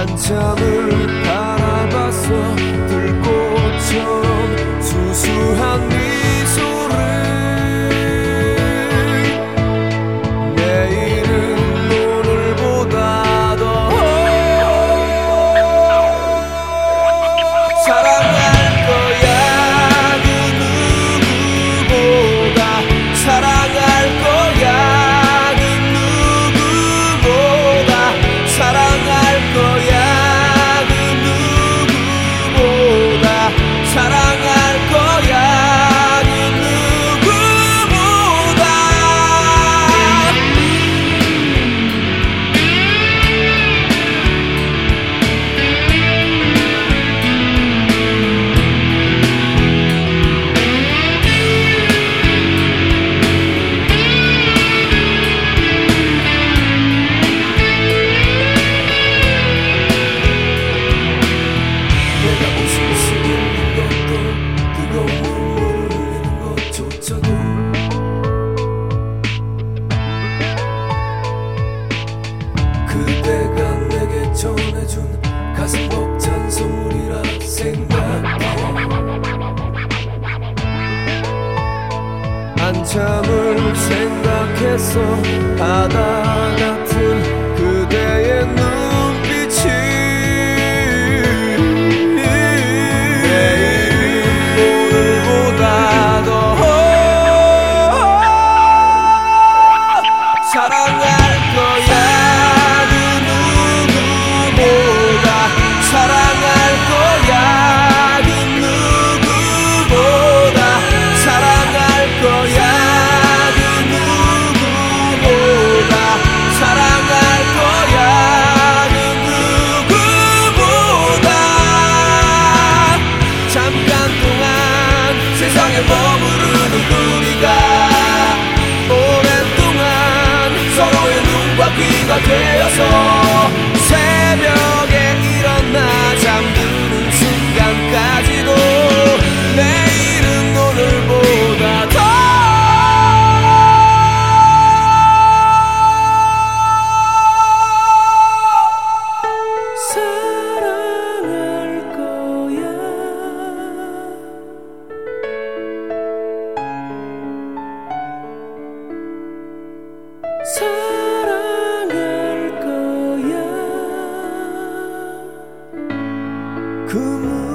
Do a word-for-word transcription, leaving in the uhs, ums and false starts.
한참을 바라봤어. 들꽃처럼 수수한 미소를. 내일은 오늘보다 더 사랑할 거야. 그 누구보다 사랑할 거야. 그 누구보다 사랑할 거야. 사랑할 거야. 그 누구보다. 내가 웃을 수 있는 것도 뜨거운 눈물을 흘리는 것조차도 그대가 내게 전해준 가슴 벅찬 선물이라 생각해. 한참을 생각했어. 바다 같은 그대의 눈빛이. 사랑할 거야. 그 누구보다 사랑할 거야. 그 누구보다 사랑할 거야. 그 누구보다 사랑할 거야. 그 누구보다. 잠깐 동안 세상에 머무르는 우리가 서로의 눈과 귀가 되어서 새벽에 일어나 잠드는 순간까지도 내일은 오늘보다 더 사랑할 거야. 사랑할 거야. 그